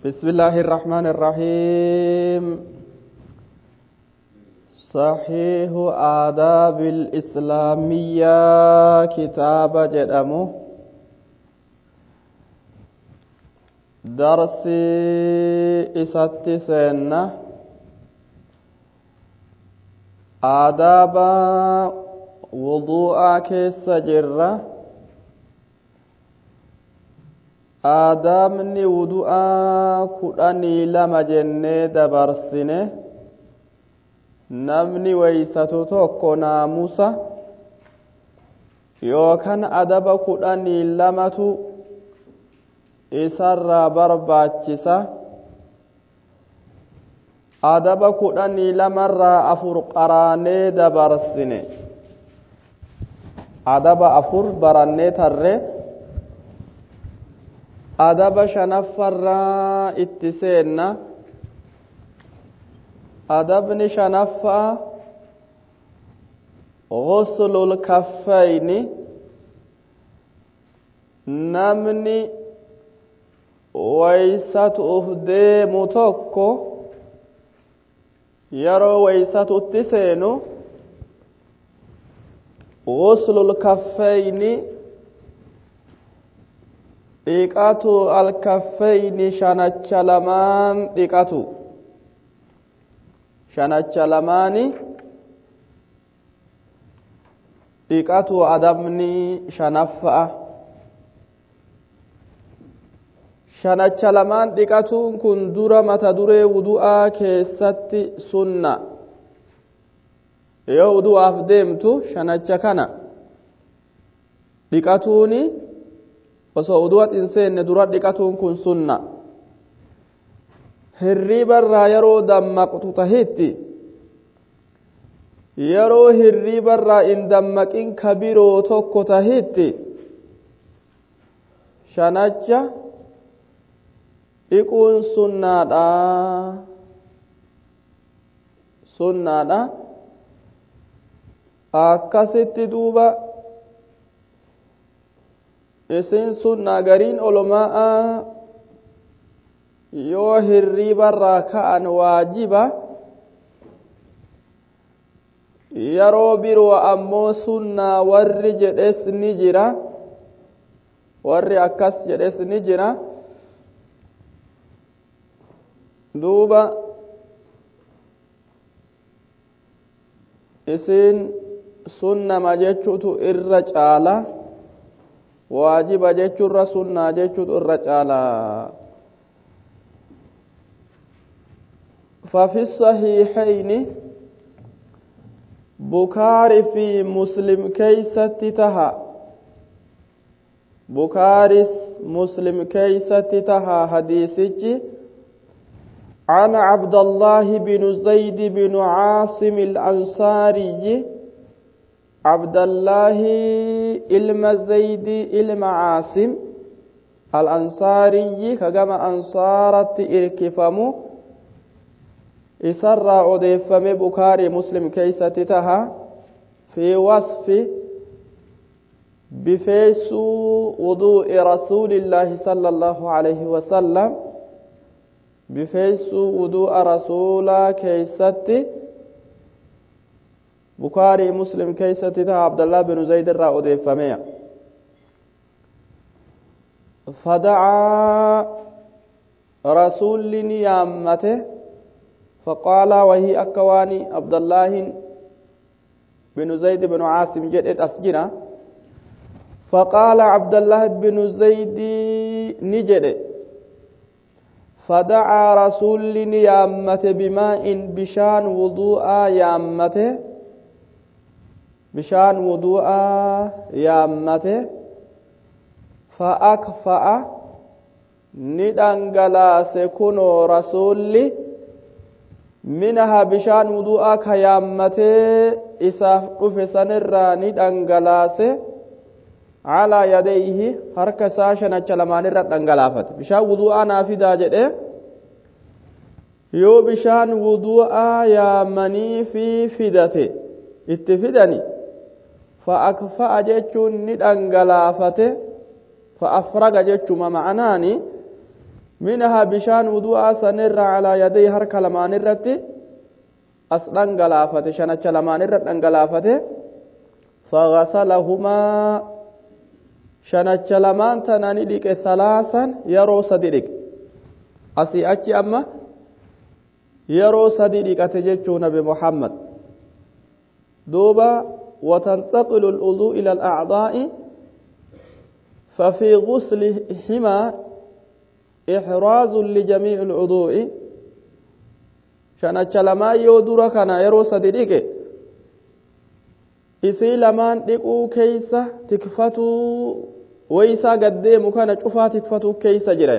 بسم الله الرحمن الرحيم صحيح آداب الإسلامية كتاب جدامو درسي إساتي سنة آداب وضوء كيس جرة aadaabni wudu'aa kudhanii lama jennee dabarsine namni weeysatu tokko naamusa yookaan adaba kudhanii lamatu isarraa barbaachisa. adaba kudhanii lamarraa afur qaraanee dabarsine adaba afur barannee tarre adaba shanaffarraa itti seenna. adabni shanaffaa ghuslul kaffayni namni weeysatuuf deemu tokko yeroo weeysatutti seenu ghuslul kaffayni dhiqatu alkaffayni shanacha lamaan dhiqatu shanacha lamaani dhiqatu adabni shanaffa'a. shanacha lamaan dhiqatuun kun dura mata duree wudu'aa keessatti sunna. yoo wudu'aaf deemtu shanacha kana dhiqatuuni osoo wudu'aat hin seenne dura dhiqatuun kun sunna. hirriibarraa yeroo dammaqtu tahitti yeroo hirriibarraa hin dammaqin kabiroo tokko tahitti shanacha dhiquun sunnaadha. akkasitti duuba isin sunna gariin olomaa yoo hirriibarraa ka'an waajiba yeroo biroo ammoo sunnaa warri jedhes ni jira warri akkas jedhes ni jira. duuba isin sunnama jechuutu irra caala waajiba jechuurra sunnaa jechuutu irra caala. ففي الصحيحين بخاري في مسلم كيسة تها بخاري مسلم كيسة تها حديثك عن عبد الله بن زيد بن عاصم الأنصاري عبد الله إلما زيد إلما عاصم الأنصاري كما أنصارت إركفمو إسرى أضيفم بخاري مسلم كيسة تها في وصف بفيس وضوء رسول الله صلى الله عليه وسلم بفيس وضوء رسول كيسة بخاري مسلم كيسة تها عبد الله بن زيد الرا أضيفم فدعا رسول نيامته فقال وهي أكواني عبد الله بن زيد بن عاصم جدت أسجنا. فقال عبد الله بن زيد نجد فدعا رسول يامته بماء بشان وضوء يامته بشان وضوء يامته فأكفأ ندنغلاس كنو رسولي منها بشان وضوء كيامته إساف أفسن الراني دنغلاسه على يديه حركة ساشنا چلمان الرد دنغلافت بشان وضوء نافذة جده يو بشان وضوء يامني في فدته اتفدني فأكفأ جيشون ندنغلافته فأفرق جيشوما معناني منها بشان وضوء سنر على يدي هرك لمان الرت أصلاً غلافته شنچ لمان الرت غلافته فغسلهما شنچ لمان تناني ديك ثلاثا يرو صديق أسي أچي أما يرو صديق أتججو نبي محمد دوبا وتنتقل الوضوء إلى الأعضاء ففي غسلهما إحراز لجميع العضوء شنچ لما يودورا كان يرو صديق isii lamaan dhiquu keeysa tikfatuu waysaa gaddeemu kana cufaa tikfatuu keeysa jira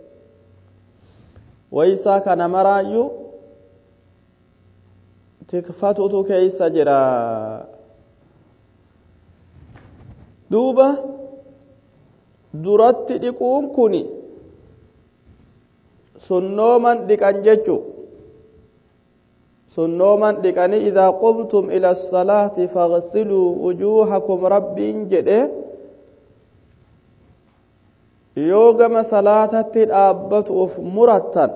waysaa kana maraayyuu tikfatuutu keeysa jira duuba duratti dhiquun kuni sunnooman dhiqan jechuu sunnooman dhiqanii idhaa qumtum ila salaati faghsiluu wujuuhakum rabbiin jedhe yoo gama salaatatti dhaabbatuuf murattan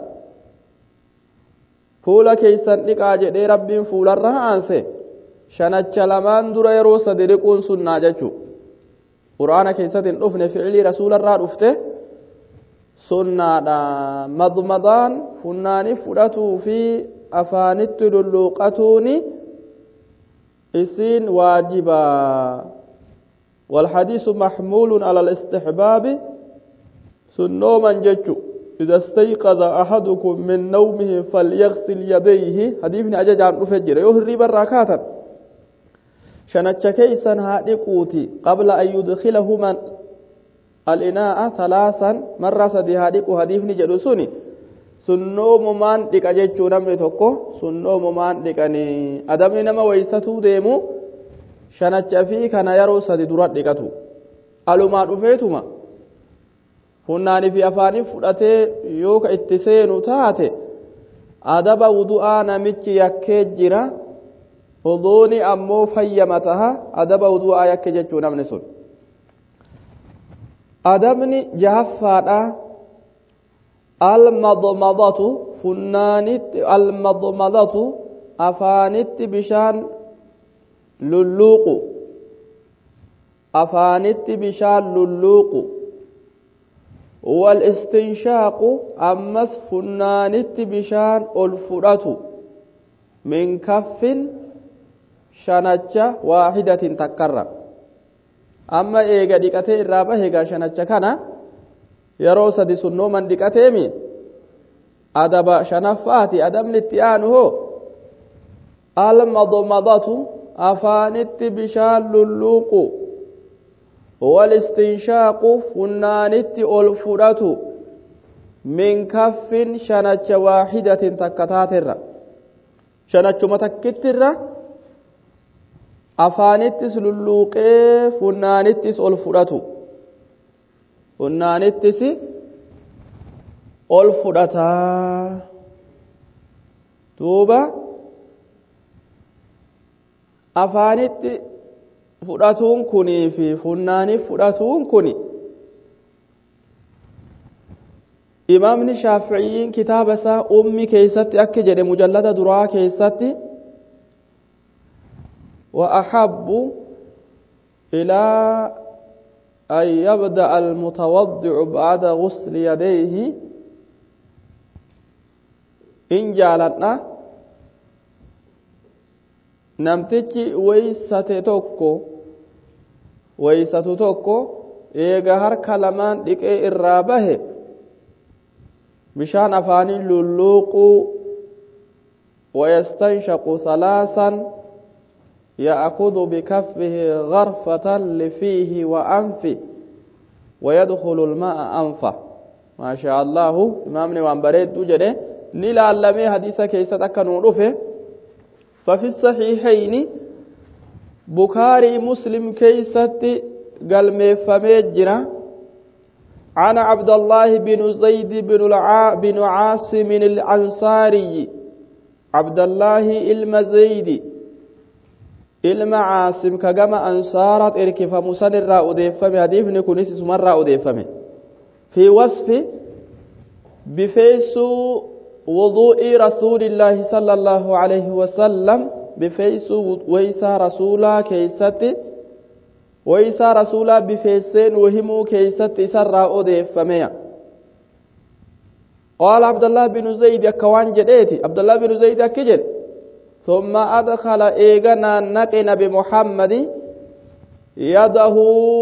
fuula keeysan dhiqaa jedhee rabbiin fuularra aanse shanacha lamaan dura yeroo sadi dhiquun sunnaa jechuu qur'aana keessatti hin dhufne fi'ilii rasuularraa dhufte sunnaadha madmadaan funnaani fudhatuu fi afaanitti lulluuqatuuni isiin waajiba والحديث محمول على الاستحباب سنوما جتشو إذا استيقظ أحدكم من نومه فليغسل يديه حديث أجاج عن أفجر يهرب الركاتا شنتش كيسا هادقوتي قبل أن يدخلهما الإناء ثلاثا مرة سدي هادقو حديث جلسوني sunnoomumaan dhiqa jechuu namni tokko sunnoomumaan dhiqanii adamni nama waysatuu deemu shanacha fi kana yeroo sadi dura dhiqatu alumaa dhufeetuma funnaanii fi afaanii fudhatee yoo ka itti seenu taate adaba wudu'aa namichi yakkee jira wuduuni ammoo fayyama taha adaba wudu'aa yakke jechuu namni sun adabni jahaffaadha المضمضة فنانت المضمضة أفانت بشان للوق أفانت بشان للوق والاستنشاق أمس فنانت بشان الفرات من كف شنجة واحدة تكرر أما إيجا ديكتي الرابع إيجا شنجة كان yeroo sadi sunnooman dhiqateemi adaba shanaffaati adabni itti aanu hoo almadmadatu afaanitti bishaan lulluuqu walistinshaaqu funnaanitti ol fudhatu min kaffin shanacha waahidatin takka taaterra shanachuma takkittirra afaanittis lulluuqee funnaanittis ol fudhatu funnaanittis ol fudhataa duuba afaanitti fudhatuun kunii fi funnaani fudhatuun kuni imaamni shaafi'iin kitaaba isaa ummi keessatti akka jedhe mujallada duraa keessatti wa ahabbu ilaa أن يبدأ المتوضع بعد غسل يديه إن جالتنا نمتكي ويسة توكو إيغا هر كلمان ديكي إرابه بشان أفاني للوق ويستنشق ثلاثا يأخذ بكفه غرفة لفيه وأنفه ويدخل الماء أنفه ما شاء الله إمامني وانبريد دوجده نيلا علمي حديثة كيسة أكنون رفه ففي الصحيحين بخاري مسلم كيسة قلمي فميجرة عن عبد الله بن زيد بن عاصم الأنصاري عبد الله المزيدي ilma caasim ka gama ansaarat erkifamu san irraa odeeffame hadiifni kunis isumarraa odeeffame fi wasfi بفيس وضوء رسول الله صلى الله عليه وسلم بفيس ويسا رسولا كيستي ويسا رسولا بفيسين وهمو كيستي سرى أوديف فميا قال عبد الله بن زيد يكوان جديتي عبد الله بن زيد يكجل ثم أدخل إيغنا نقن بمحمد يده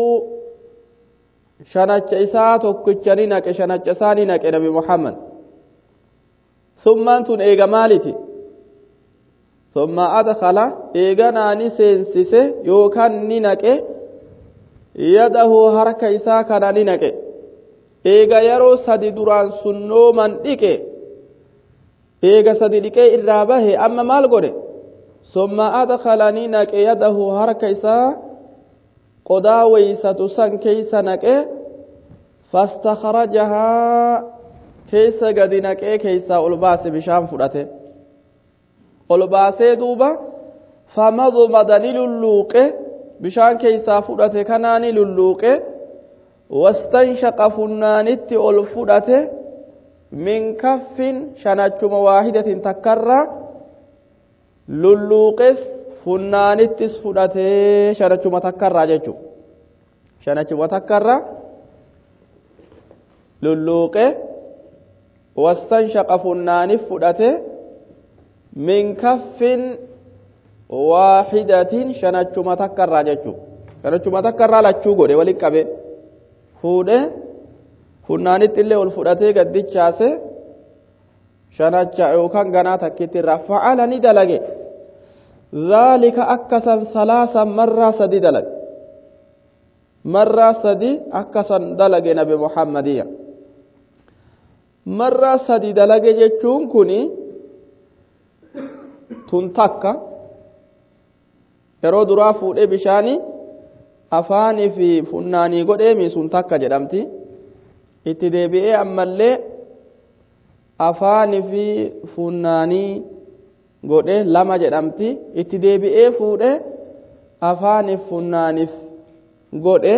شنج إسات وكتشرينك شنج سانينك نبي محمد ثم أنتم إيغا مالتي ثم أدخل إيغنا نسينسيسي يوكان نينك يده حركة إساء كان نينك إيغا يرو سدي دران سنو من ديكي إيغا سدي ديكي إرابه أما مال قولي ثم أدخل نينك يده حركة إساء قداوي ستسان كيسا نكي فاستخرجها كيسا قد نكي كيسا ألباس بشام فرته ألباسي دوبا فمضمدني للوق بشان كيسا فرته كناني للوق واستنشق فنانت ألفرته من كف شنجم واحدة تكرر للوقس funnaanittis fudhatee shanachuma takkarraa jechuun shanachuma takkarraa lulluuqe wastanshaqa funnaanif fudhate min kaffin waahidatin shanachuma takkarraa jechuun shanachuma takkarraa lachuu godhe waliin qabe fuudhe funnaanitti illee ol fudhatee gaddichaase shanacha yookaan ganaa takkitti irraa fa'ala ni dalage. ذلك أكسا ثلاثا مرة سدي دلق مرة سدي أكسا دلق نبي محمدية مرة سدي دلق جتشون كني تنتكا yeroo duraa fuudhee bishaani afaanii fi funnaanii godhee miisuun takka jedhamti itti deebi'ee ammallee afaanii fi funnaanii godhe lama jedhamti itti deebi'ee fuudhe afaaniif funnaaniif godhe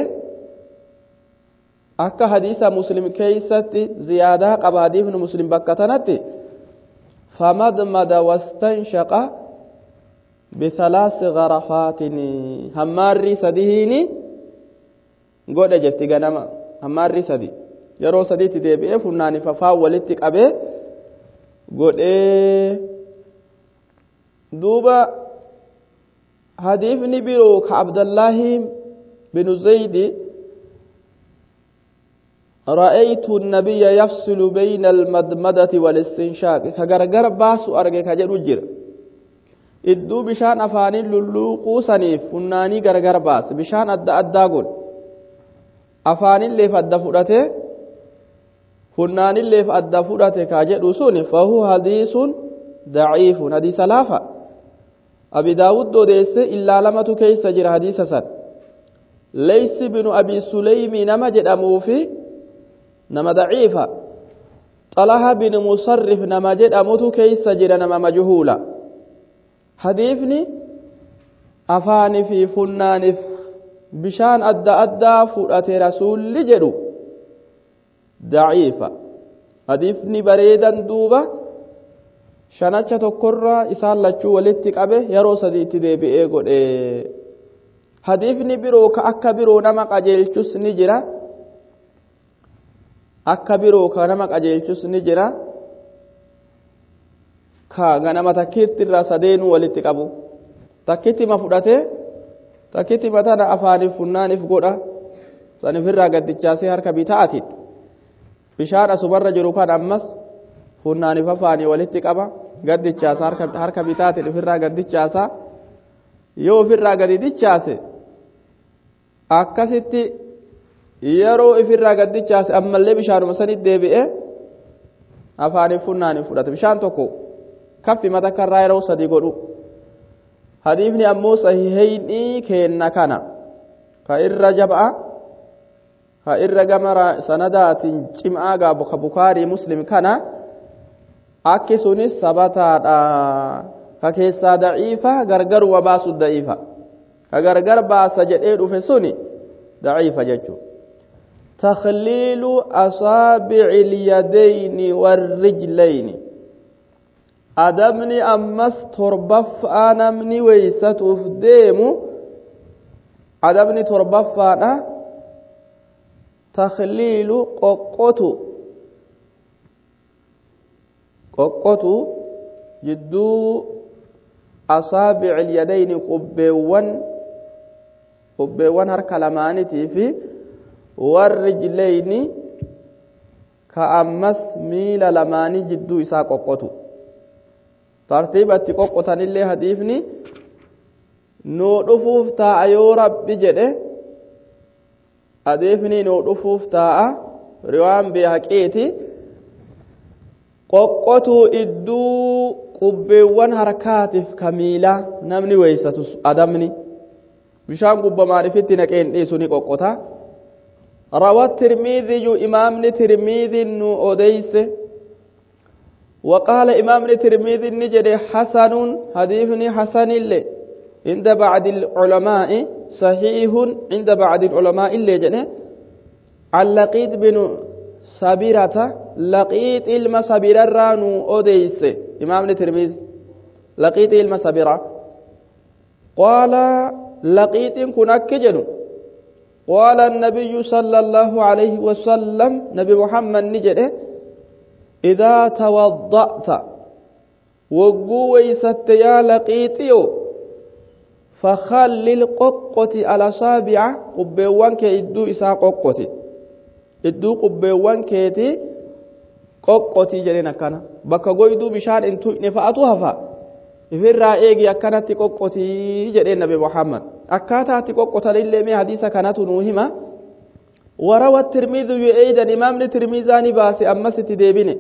akka hadiisa muslim keeysatti ziyaadaa qaba hadiifni muslim bakka tanatti famadmada wastanshaqa bithalaasi garafaatin hammaarri sadihiini godhe jetti ganama hammaarri sadi yeroo sadiitti deebi'ee funnaaniif afaan walitti qabee godhee دوبا حديثني برو كعبد الله بن زيد رأيت النبي يفصل بين المدمدة والاستنشاق كغرغر باسو أرغي كجرو جير إدو بشان أفاني للوقو سنيف فناني غرغر باس بشان أدى قول أفاني اللي فأدى فرته فناني اللي فأدى فرته كجرو سوني فهو حديث ضعيف حديث لافا أبي داود دوديس إلا لما تكيس جر حديث سن ليس بن أبي سليم نما جدامو في نما ضعيفا طلحة بن مصرف نما جدامو تكيس جر نما مجهولا حديثني أفاني في فنان بشان أدى فرأة رسول لجرو ضعيفا حديثني بريدا دوبا shanacha tokkorraa isaan lachuu walitti qabe yeroo sadiitti deebi'ee godhe hadiifni biroo ka akka biroo nama qajeelchus ni jira akka biroo ka nama qajeelchus ni jira ka ganama takkiitti irraa sadeenuu walitti qabu takkiitti ma fudhatee takkiitti matana afaaniif funnaaniif godha sanifirraa gaddichaasee harka bitaatiin bishaan asumarra jiru kan ammas funnaaniif afaanii walitti qaba gaddichaasa harka bitaatiin ofirraa gaddichaasa yoo ofirraa gadi dichaase akkasitti yeroo ofirraa gaddichaase ammallee bishaanuma sanitti deebi'ee afaaniif funnaaniif fudhate bishaan tokko kaffi matakkarraa yeroo sadii godhu hadiifni ammoo sahihayni kenna kana ka irra jaba'a ka irra gamara sanadaatiin cim'aa gaabu ka bukaarii muslim kana akki sunis sabataadha ka keessaa daciifa gargar wabaasu daciifa ka gargar baasa jedhee dhufe suni daciifa jechuudha تخليل أصابع اليدين والرجلين أدمني أمس تربف أنمني ويستف ديمو أدمني تربف أنا تخليل قوقتو جدو أصابع اليدين قبيوان هركا لمانتي في والرجلين كأمس ميل لماني جدو إسا قوقتو ترتيبة قوقتان اللي هديفني نو رفوف تا أيو ربي جده أديفني نو رفوف تا روان بيحكيتي qoqqotuu idduu qubbeewwan harkaatiif kamiila namni weeysatus adamni bishaan gubba maalifitti naqeen dhiisu ni qoqqota rawat tirmiidhiyu imaamni tirmiidhin nu odeyse وقال إمام الترمذي نجد حسن حديثني حسن اللي عند بعض العلماء صحيح عند بعض العلماء اللي جنه عن لقيط بن سبيرة لقيط علم سبيرة رانو أوديس إمام الترمذي لقيط علم سبيرة قال لقيط كنك جنو قال النبي صلى الله عليه وسلم نبي محمد نجده إذا توضأت وقويست يا لقيتيو فخلل ققتي على صابع قبيوانك إدو إسا ققتي إدو قبيوانك يتي ققتي جرين أكنا بكا قويدو بشان انتو نفعتوها فا إفر رائقي أكنت ققتي جرين نبي محمد أكاتا ققتا للي حديثة كانت نوهما وروى الترمذي أيضا إمام الترمذي باسي أمس تديبينه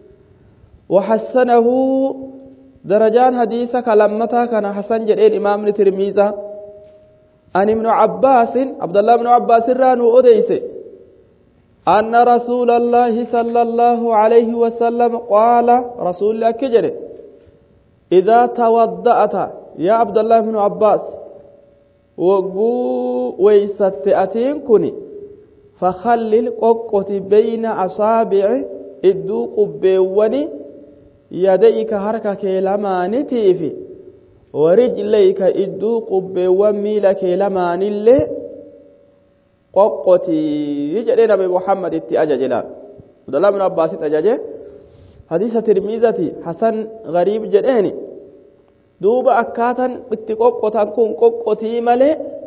وحسنه درجان حديثة كلمتا كان حسن جرين إمام الترمذي عن ابن عباس عبد الله بن عباس رانو أديس أن رسول الله صلى الله عليه وسلم قال رسول الله كجر إذا توضأت يا عبد الله بن عباس وقو ويست أتين كني فخلل قوقت بين أصابع إدو قبيواني يديك حركة لمانتي في ورجليك إدو قبيوان ميلك لماني قوقتي يجري نبي محمد اتأججلا عبد الله بن عباس اتأججه حديث ترمذي حسن غريب جديني دوب أكاتا اتقوقتا كون قوقتي ملي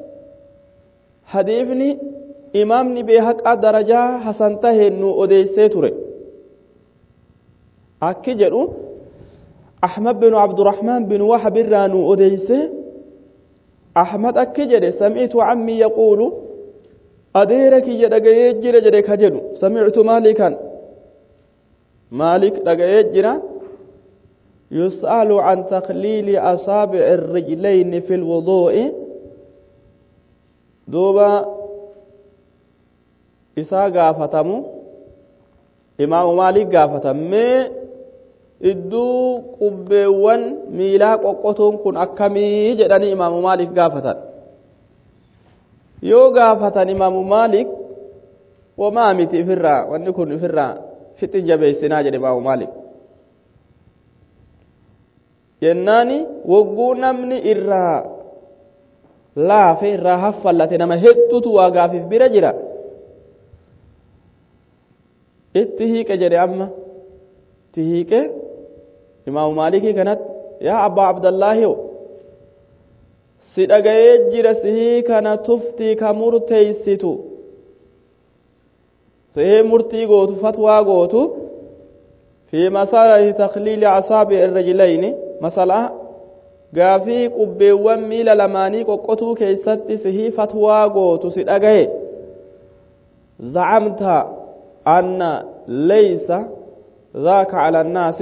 حديثني imaamni beehaqa darajaa hasan taheen nu odeessee ture akki jedhu ahmad bin abdurrahman bin wahab irraa nu odeesse ahmad akki jedhe sami'tu ammi yaquulu adeera kiyya dhagayee jira jedhe ka jedhu sami'tu maalikan maalik dhagayee jira yus'alu an takhliili asaabi'i irrijlayni fil wuduu'i duuba isaa gaafatamu imaamu maalik gaafatamee idduu qubbeewwan miilaa qoqqotuun kun akkamii jedhanii imaamu maalik gaafatan yoo gaafatan imaamu maalik wamaa miti ifirraa wanni kun ifirraa fixin jabeessinaa jedhe imaamu maalik jennaani wagguu namni irraa laafe irraa haffallate nama hedduutu waa gaafiif bira jira itti hiiqe jedhe amma itti hiiqe imaamu maalikii kanat yaa abbaa abdallaahiyo si dhagayee jira sihii kana tuftii ka murteeysitu sihii murtii gootu fatwaa gootu fi masalati takhliili asaabi irrajlayni masala gaafii qubbeewwan miila lamaanii qoqqotuu keeysatti sihii fatwaa gootu si dhagaye zacamta أن ليس ذاك على الناس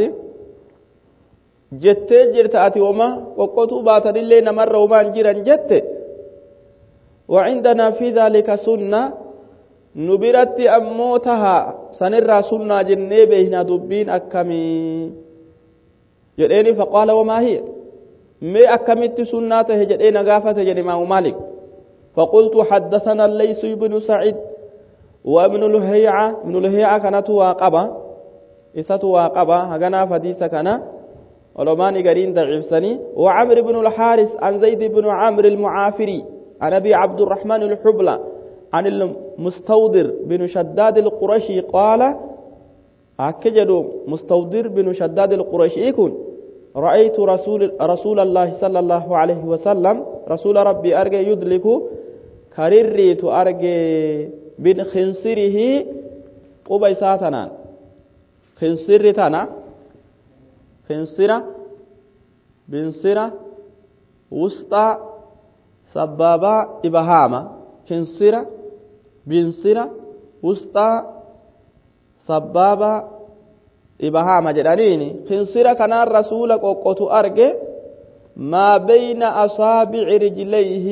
جت جرت أتي وما وقتوا باتن اللي نمر وما نجرا جت وعندنا في ذلك سنة نبرت أموتها سنرى سنة جنة بهنا دبين أكمي جديني فقال وما هي ما أكملت سنته جدين قافة جدي إمام مالك فقلت حدثنا الليث بن سعيد وابن لهيعة ابن لهيعة كانت واقبة إسات واقبة هجنا فديسة كان ولمان قرين ضعيف سني وعمر بن الحارث عن زيد بن عمرو المعافري عن أبي عبد الرحمن الحبلى عن المستودر بن شداد القرشي قال أكجد مستودر بن شداد القرشي يكون رأيت رسول الله صلى الله عليه وسلم رسول ربي أرجى يدلك كريريت أرجى بن خنصره قبيساتنا خنصر تنا خنصرة بنصرة وسطى سبابة إبهامة خنصرة بنصرة وسطى سبابة إبهامة جدانيني خنصرة كان الرسول قوقت أرجع ما بين أصابع رجليه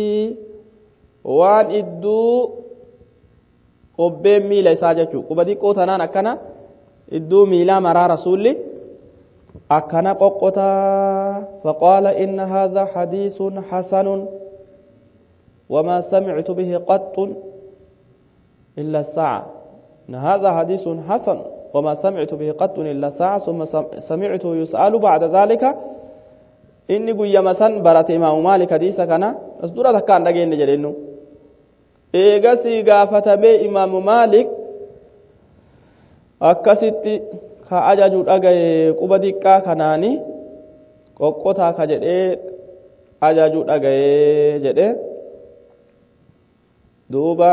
وان إدو قبين ميلا ساجتشو قبدي قوتنا أكنا إدو ميلا مرا رسولي أكنا قوقتا فقال إن هذا حديث حسن وما سمعت به قط إلا الساعة إن هذا حديث حسن وما سمعت به قط إلا الساعة ثم سمعته يسأل بعد ذلك إني قوية مسان برات إمام مالك حديثا كان أصدورة كان لقين جلينو إيغسي غافة بي إمام مالك أكسيتي كأجاجو أغاي قبديكا كاناني قوقوتا كجدي أجاجو أغاي جدي دوبا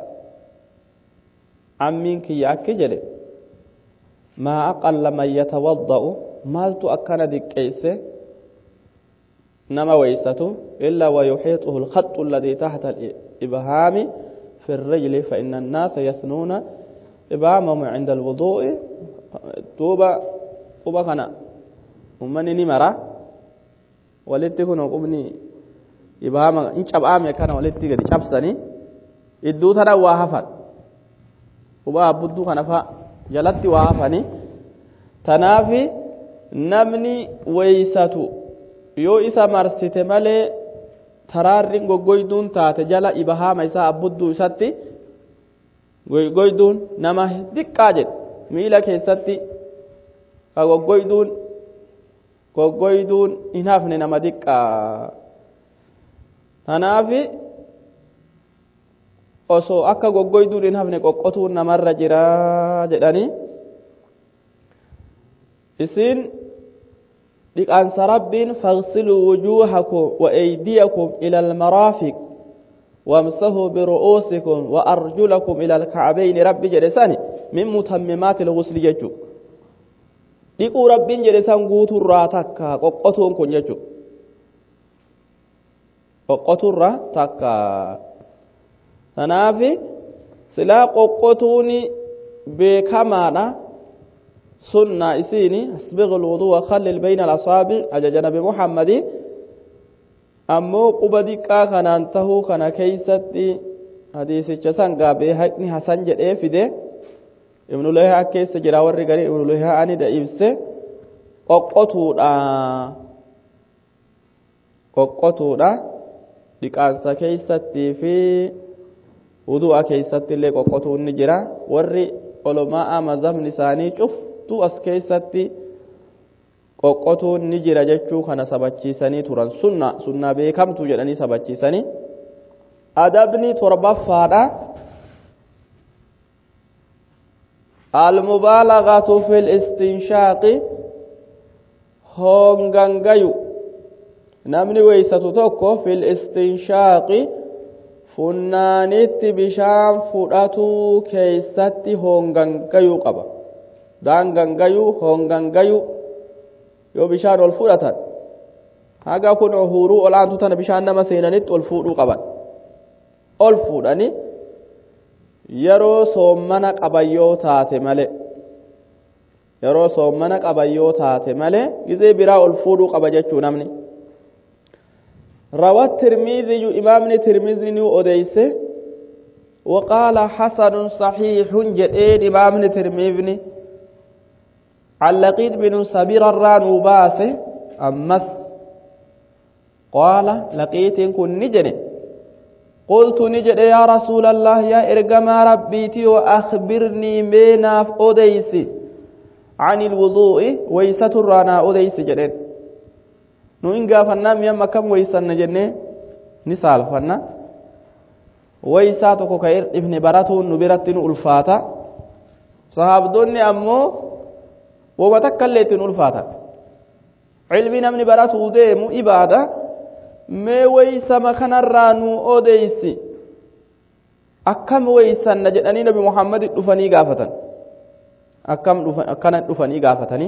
عمين كي يأكي جدي ما أقل من يتوضأ مالتو أكنا ديكيسه نما ويسته إلا ويحيطه الخط الذي تحت الإبهام في الرجل فإن الناس يثنون إبهامهم عند الوضوء توبا خنا ومن نمرة ولتكون قبني إبهام إن شاب آمي كان ولتك دي شاب سني إدو ترى واهفت وبا بدو خنا فا جلتي واهفني تنافي نمني ويسته yoo isa marsite malee taraarrin goggoyduun taate jala ibahaama isaa abbudduu isatti goggoyduun nama diqqaa jedhe miila keessatti ka goggoyduun hin hafne nama diqqaa tanaafi osoo akka goggoyduun hin hafne qoqqotuun namarra jira jedhanii isin لقانس رب فاغسلوا وجوهكم وأيديكم إلى المرافق وامسحوا برؤوسكم وأرجلكم إلى الكعبين رب جلساني من متممات الغسل يجو لقوا رب جلسان قوتوا الراتك قطوهم كن يجو قطوا الراتك تنافي سلا قطوني بكمانا سنة إسيني أسبغ الوضوء وخلل بين الأصابع أجج نبي محمد أمو قبدك كان أنته كان كيستي حديث جسان قابي حقني حسن جدئ فده ابن الله كيس جراور رغري ابن الله أني دائبس قوقتودا لقانسا كيستي في وضوء كيستي اللي قوقتو نجرا ورّي علماء مذهب نساني شوف tu as keessatti qoqqotuun ni jira jechuu kana sabachiisanii turan sunna beekamtu jedhanii sabachiisanii adabni torbaffaadha al-mubaalaghatu fil istinshaaqi hongangayu namni weeysatu tokko fil istinshaaqi funnaanitti bishaan fudhatuu keessatti hongangayu qaba hongangayu yoo bishaan ol fudhatan haga kun uhuruu olaantu tana bishaan nama seenanitti ol fuudhuu qaban ol fuudhani yeroo soommana qabayyoo taate malee gizee biraa ol fuudhuu qaba jechuu namni روى الترمذي إمام الترمذي أديس وقال حسن صحيح جئين إمام الترمذي عن لقيط بن سبير الران وباسه أمس قال لقيط كن نجن قلت نجد يا رسول الله يا إرجما ربيتي وأخبرني ميناف أوديسي عن الوضوء ويستر رانا أوديسي جدين نو إن قافنا ميما كم ويسن جنة نسال فنا ويساتك كير ابن براتو نبرتن ألفاتا صحاب دوني أمو ومتكلتن ألفاتا علمنا من براتو ديمو إبادة mee waysama kanarraa nu odeysi akkam waysanna jedhanii nabi Muhammad dhufanii gaafatan akkana dhufanii gaafatanii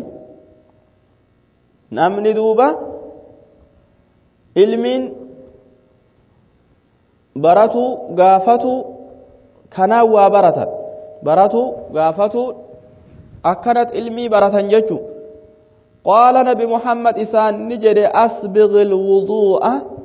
namni duuba ilmiin baratu gaafatu kanaan waa baratan baratu gaafatu akkanat ilmii baratan jechu قال نبي محمد إسان نجد أسبغ الوضوء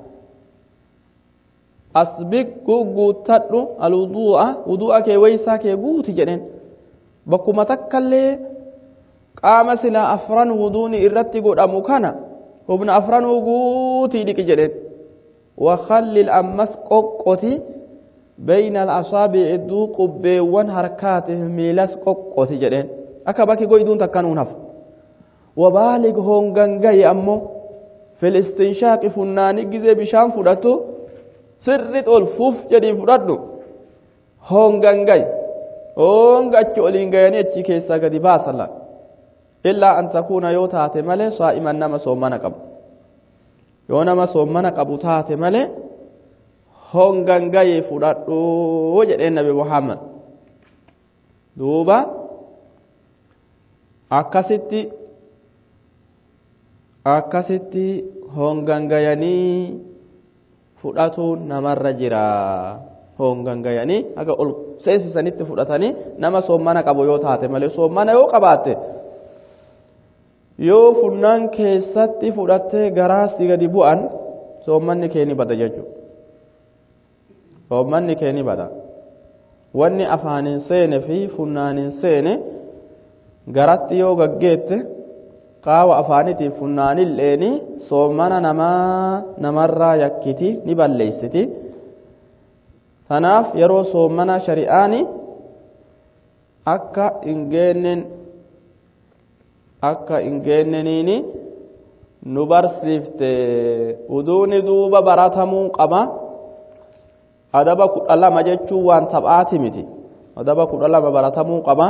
أسبغ قوتتلو الوضوء وضوءك ويساك قوت جنين بكما تكالي قام سلا أفران وضوني إرتي قد أمكانا وابن أفران قوتي لك جنين وخلل أمس قوتي بين الأصابع الدو قبوان حركاته ميلاس قوتي جنين أكباكي قويدون تكانون هف وبالغ هونغانغاي امو في الاستنشاق فناني غزي بشان فدتو سرت الفوف جدي فددو هونغانغاي هونغاچو لينغاني اچي كيسا غدي باسلا الا ان تكون يوتات مله صائما نما صومنا قب يونما صومنا قبوتات مله هونغانغاي فددو جدي النبي محمد دوبا akkasitti hongangayanii fudhatuun namarra jira hongangayanii aga ol seensisanitti fudhatanii nama soomana qabu yoo taate malee soomana yoo qabaatte yoo funnaan keessatti fudhattee garaasi gadi bu'an soomanni keeni bada jechuudha soomanni keeni bada wanni afaanin seene fi funnaanin seene garatti yoo gaggeette qaawa afaanitiif funnaanilleeni soomana namarraa yakkiti ni balleessiti tanaaf yeroo soomana shari'aani akka hin geenneniini nu barsiifte uduuni duuba baratamuu qaba adaba 12 jechuun waan taphaati miti adaba 12 baratamuu qaba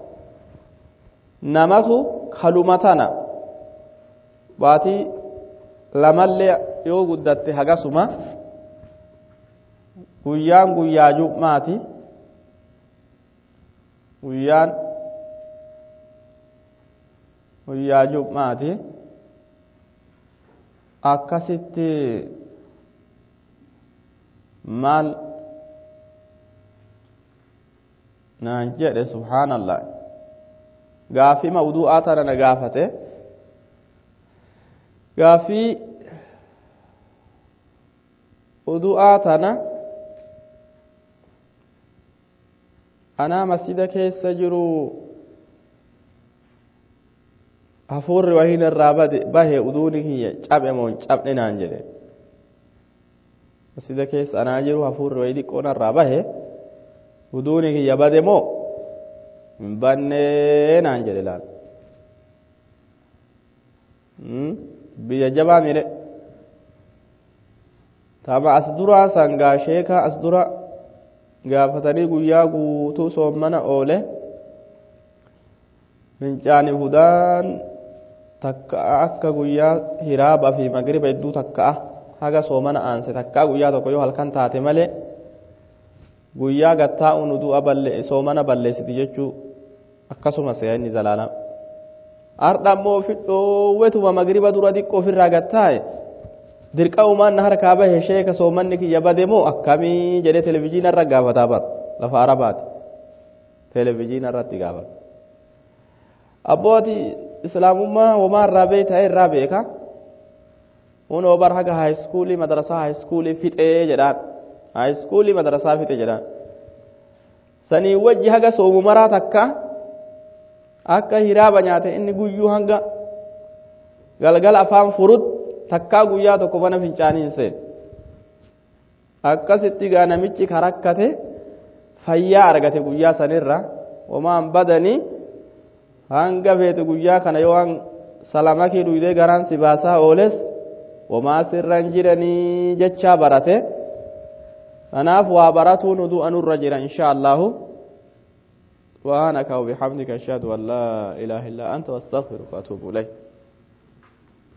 namatu kalumatana baatii lamallee yoo guddatte hagasuma guyyaan guyyaa jum'aati guyyaa jum'aati akkasitti maal naan jedhe subhaanallah gaafii mawdu'aa tana na gaafate gaafii mawdu'aa tana anaa masjida keessa jiru hafuurri wahiin irraa bahe uduuni kiyya cabhe moo hin cabne naan jedhe masjida keessa anaa jiru hafuurri wahii xiqqoon irraa bahe uduuni kiyya bade moo hin banne naan jedhe laal biyya jabaa mire tama as duraa sangaa sheeka as dura gaafatanii guyyaa guutuu soomana oole fincaani hudaan takka akka guyyaa hiraabaa fi magriba hedduu takka haga soomana aanse takka guyyaa tokko yoo halkan taate malee guyyaa gattaa'uun uduu soomana balleessiti jechuu akkasuma seeyyanni zalaalaa ardhammoo fidhoowwetuma magriba dura diqqoo ofirraa gattaa'e dirqaumaan na harkaa bahe sheeka soomanni kiyya bade moo akkamii jedhee televiziyiina irra gaafataa bar lafa arabaati televiziyiina irratti gaafata abbooti islaamummaa homaa irraa beeyta irraa beeka unoo bar haga haayiskuulii madrasaa haayiskuulii fixee jedhaan haayiskuulii madrasaa fixe jedhaan sanii wajji haga soomu maraa takka akka hiraaba nyaate inni guyyuu hanga galgala afaan furut takkaa guyyaa tokko mana fincaanii hin seen akkasitti gaa namichi karakkate fayyaa argate guyyaa sanirra wamaan badanii hanga feete guyyaa kana yoo waan salamakii dhuydee garaan si baasaa ooles wamaa sirran jiranii jechaa barate kanaaf waa baratuun du'a nurra jira inshaa Allahu subhaanaka wa bihamdika ashhadu an laa ilaaha illaa anta astaghfiruka wa atuubu ilayk